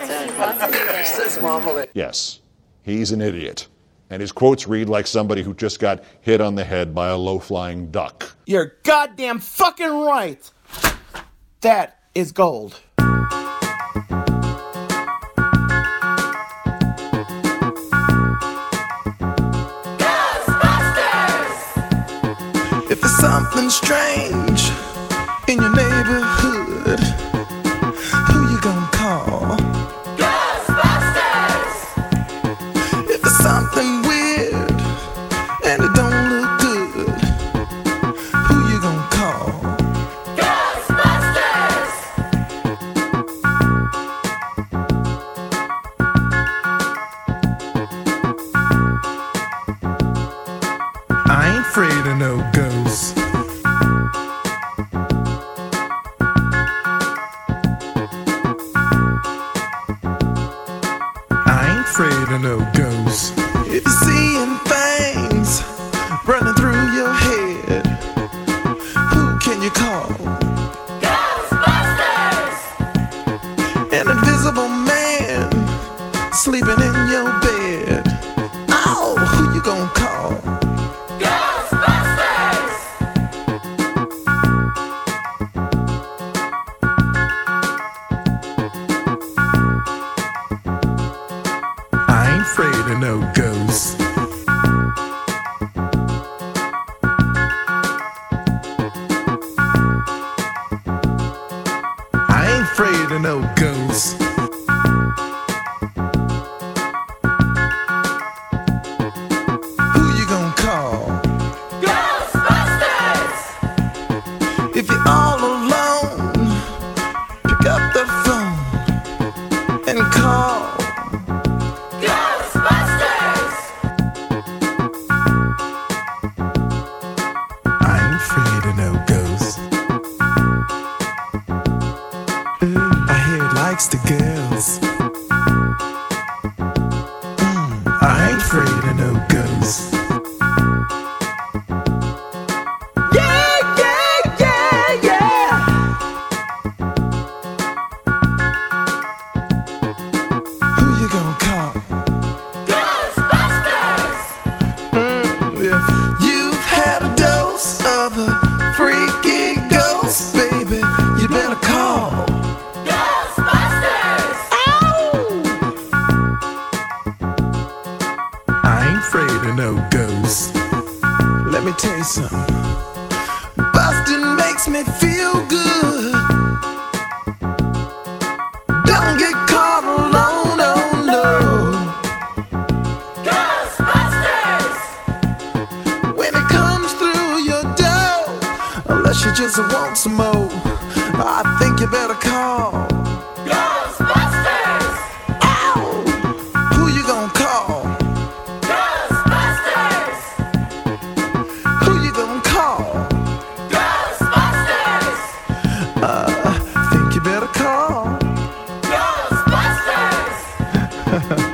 Yes, he's an idiot. And his quotes read like somebody who just got hit on the head by a low-flying duck. You're goddamn fucking right. That is gold. If there's something strange in your neighborhood, who you gonna call? Ghostbusters! If there's something weird and it don't look good, who you gonna call? Ghostbusters! I ain't afraid of no ghosts. I ain't afraid of no ghosts. If you're seeing things running through your head, who can you call? Ghostbusters! An invisible man sleeping in your bed. Oh, who you gonna call? Ghostbusters! I ain't afraid of no ghosts. I ain't afraid of no ghosts. Who you gonna call? Ghostbusters! If you're all alone, pick up the phone and call Ghostbusters! I ain't afraid of no ghosts. I hear it likes the girls. I ain't afraid of no ghosts. Yeah, yeah, yeah, yeah. Who you gonna call? Ghostbusters! If you've had a dose of a freaky ghost, baby, you better call Ghostbusters! Ow! I ain't afraid of no ghosts. Let me tell you something. Bustin' makes me feel good. Don't get caught alone, oh no. Ghostbusters! When it comes through your door, unless you just want some more, I think you better call Ghostbusters! Ow! Who you gonna call? Ghostbusters! Who you gonna call? Ghostbusters! Think you better call Ghostbusters!